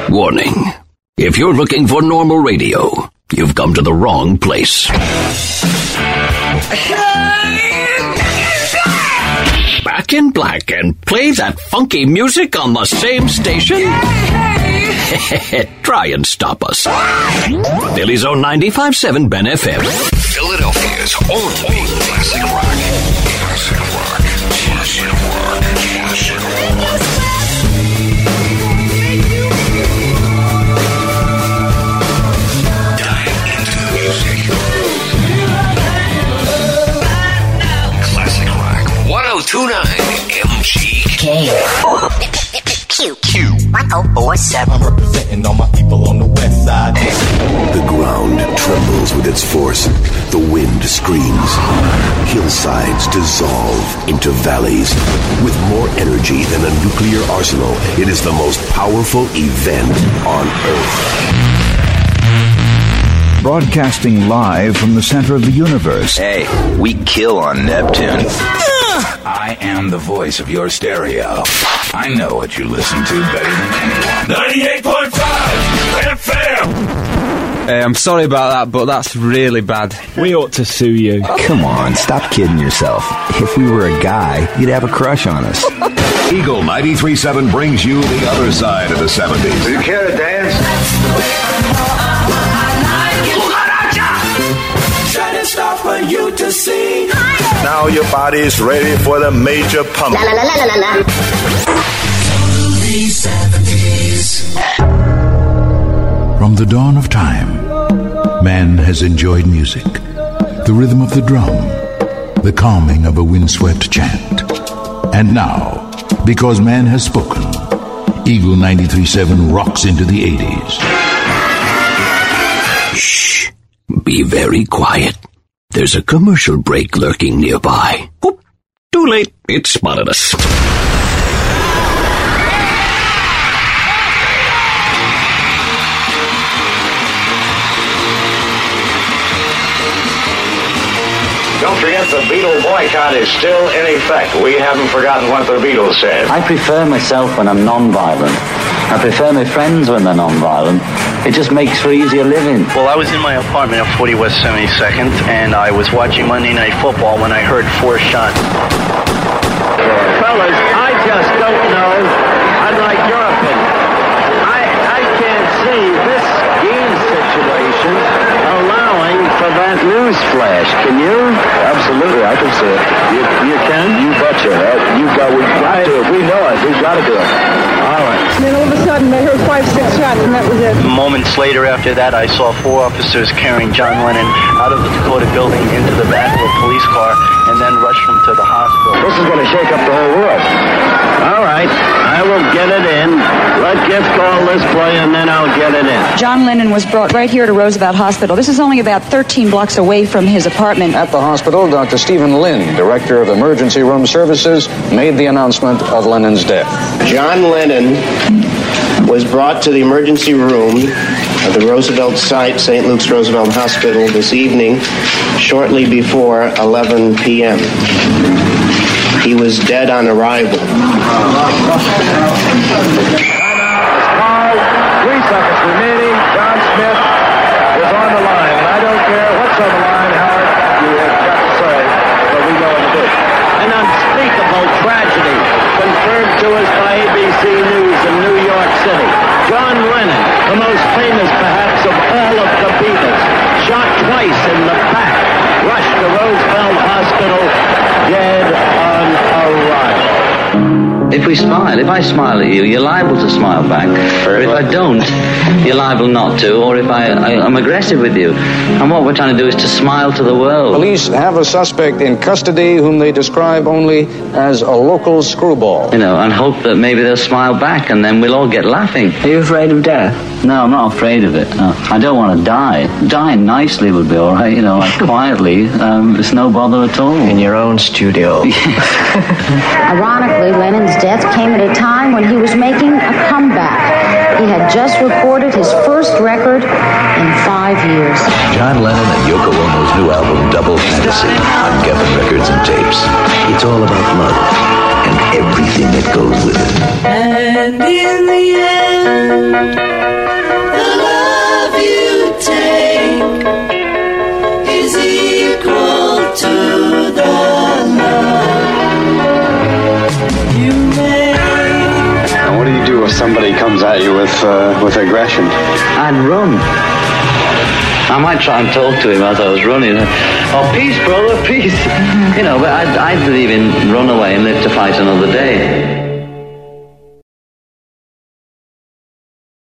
Warning. If you're looking for normal radio, you've come to the wrong place. Back in Black and play that funky music on the same station? Try and stop us. Philly's own 95.7 Ben FM. Philadelphia's only classic rock. Classic rock. Classic rock. Classic rock. Dive into the music. Classic rock. 1029 MGK. Q 1047. Representing all my people on the west side. The ground trembles with its force. The wind screams. Hillsides dissolve into valleys. With more energy than a nuclear arsenal, it is the most powerful event on Earth. Broadcasting live from the center of the universe. Hey, we kill on Neptune. I am the voice of your stereo. I know what you listen to better than anyone. 98.5 FM. Hey, I'm sorry about that, but that's really bad. We ought to sue you. Come on, stop kidding yourself. If we were a guy, you'd have a crush on us. Eagle 93.7 brings you the other side of the 70s. Do you care to dance? Stop for you to see. Now your body's ready for the major pump. La la la la la la. Totally 70s. From the dawn of time, man has enjoyed music, the rhythm of the drum, the calming of a windswept chant. And now, because man has spoken, Eagle 93.7 rocks into the 80s. Shh. Be very quiet. There's a commercial break lurking nearby. Whoop. Too late. It spotted us. Don't forget the Beatle boycott is still in effect. We haven't forgotten what the Beatles said. I prefer myself when I'm non-violent. I prefer my friends when they're non-violent. It just makes for easier living. Well, I was in my apartment at 40 West 72nd, and I was watching Monday Night Football when I heard 4 shots. Fellas, I just don't know. I'd like your opinion. I can't see this game situation allowing for that news flash. Can you? Absolutely, I can see it. You can? You betcha. We've got to. We know it. We've got to do it. All right. And then all of a sudden they heard 5-6 shots, and that was it. Moments later after that, I saw 4 officers carrying John Lennon out of the Dakota building into the back of a police car and then rushed him to the hospital. This is going to shake up the whole world. All right. I will get it in. Let Jeff call this play, and then I'll get it in. John Lennon was brought right here to Roosevelt Hospital. This is only about 13 blocks away from his apartment. At the hospital, Dr. Stephen Lynn, director of emergency room services, made the announcement of Lennon's death. John Lennon was brought to the emergency room of the Roosevelt site, St. Luke's Roosevelt Hospital, this evening, shortly before 11 p.m. He was dead on arrival. 3 seconds remaining. John Smith is on the line, and I don't care what's on the line, Howard, you have got to say, but we know what it is. An unspeakable tragedy confirmed to us by ABC News in New York City. John Lennon, the most famous perhaps of all of the Beatles, shot twice in the back, rushed to Roosevelt Hospital, dead on arrival. If we smile, if I smile at you, you're liable to smile back. Or if I don't, you're liable not to. Or if I'm aggressive with you. And what we're trying to do is to smile to the world. Police have a suspect in custody whom they describe only as a local screwball. You know, and hope that maybe they'll smile back and then we'll all get laughing. Are you afraid of death? No, I'm not afraid of it. No. I don't want to die. Dying nicely would be all right, you know, like quietly. It's no bother at all. In your own studio. Ironically, Lennon's death came at a time when he was making a comeback. He had just recorded his first record in 5 years. John Lennon and Yoko Ono's new album, Double Fantasy, on Geffen Records and Tapes. It's all about love and everything that goes with it. And in the end, The love you take is equal to the love you make. Now, what do you do if somebody comes at you with aggression? I'd run. I might try and talk to him as I was running. Oh, peace, brother, peace. You know, but I'd believe in run away and live to fight another day.